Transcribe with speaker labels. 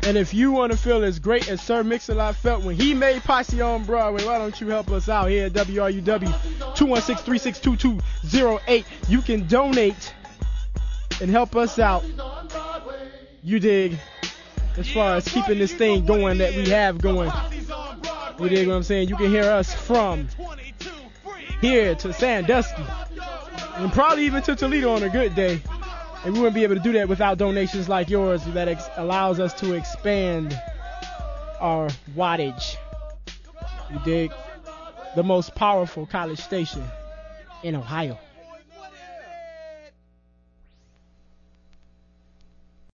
Speaker 1: And if you want to feel as great as Sir Mix-a-Lot felt when he made Posse on Broadway, why don't you help us out here at WRUW 216-362-2208. You can donate and help us out. You dig? As far as keeping this thing going that we have going. You dig what I'm saying? You can hear us from here to Sandusky and probably even to Toledo on a good day. And we wouldn't be able to do that without donations like yours that allows us to expand our wattage. You dig? The most powerful college station in Ohio.